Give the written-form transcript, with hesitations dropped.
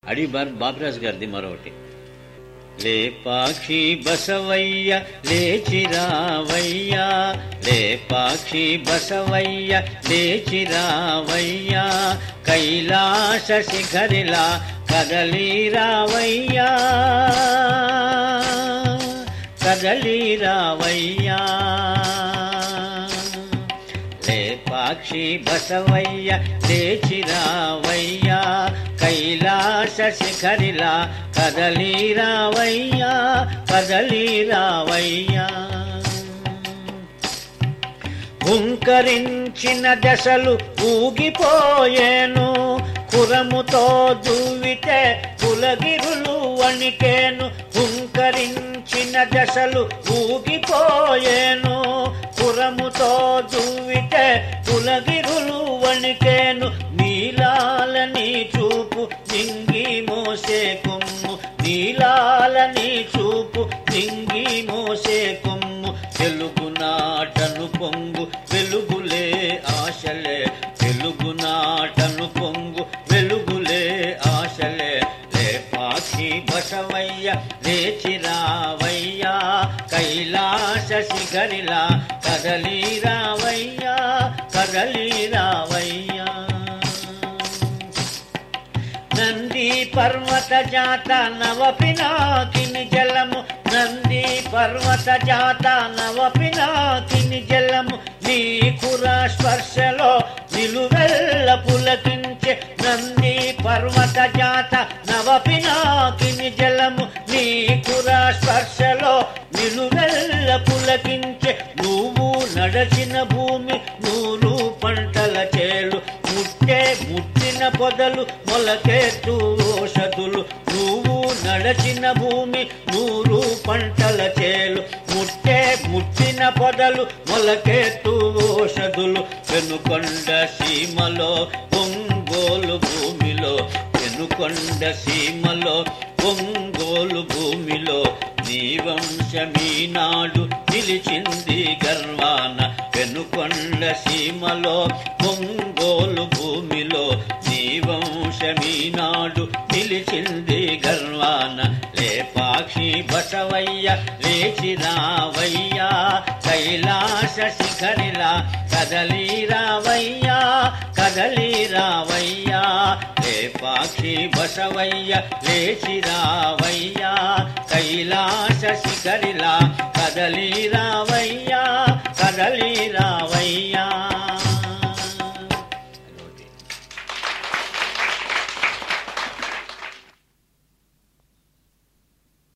అడిబార్ బాపిరాజు గారిది మరొకటి. లేపాక్షి బసవయ్య లేచిరావయ్యా, లేపాక్షి బసవయ్య లేచిరావయ్యా, కైలాస శిఖరిలా కదలిరావయ్యా, కదలిరావయ్యా. లేపాక్షి బసవయ్య లేచిరావయ్యా, కైలాస శిఖరిలా కదలిరావయ్యా, కదలిరావయ్యా. హుంకరించిన దశలు ఊగిపోయేను, కురముతో దువ్వితే కులగిరులు వణికేను. హుంకరించిన దశలు ఊగిపోయేను, కురముతో దువ్వితే కులగిరులు వణికేను. నీలాలని చూపు నింగి మోసే కొమ్ము, నీలాలని చూపు నింగి మోసే కొమ్ము. తెలుగునాటను పొంగు వెలుగులే ఆశలే, తెలుగునాటను పొంగు వెలుగులే ఆశలే. లేపాక్షి బసవయ్య లేచిరావయ్యా, కైలాస శిఖరిలా కదలిరావయ్యా, కదలిరావయ్యా. నంది పర్వత జాత నవపినాకిని జలము, నంది పర్వత జాత నవపినాకిని జలము. నీ కురా స్పర్శలో నిలువెల్ల పులకించే, నంది పర్వత జాత నవపినాకిని జలము. నీ కురా స్పర్శలో నిలువెల్ల పులకించే. నువ్వు నడచిన భూమి నూరు పంటల చేలు, ముట్టిన పొదలు మొలకెత్తు ఓషధులు. నువ్వు నడచిన భూమి నూరు పంటల చేలు, ముట్టిన పొదలు మొలకెత్తు ఓషధులు. పెనుకొండ సీమలో ఒంగోలు భూమిలో, పెనుకొండ సీమలో ఒంగోలు భూమిలో నీ వంశమీనాడు నిలిచింది గర్వాన. పెనుకొండ సీమలో ఒంగోలు భూమిలో నీ వంశమీనాడు నిలిచింది గర్వాన. లేపాక్షి బసవయ్య లేచిరావయ్యా, కైలాస శిఖరిలా కదలిరావయ్యా, కదలిరావయ్యా. లేపాక్షి బసవయ్య లేచిరావయ్యా, కైలాస శిఖరిలా కదలిరావయ్యా, కదలిరావయ్యా.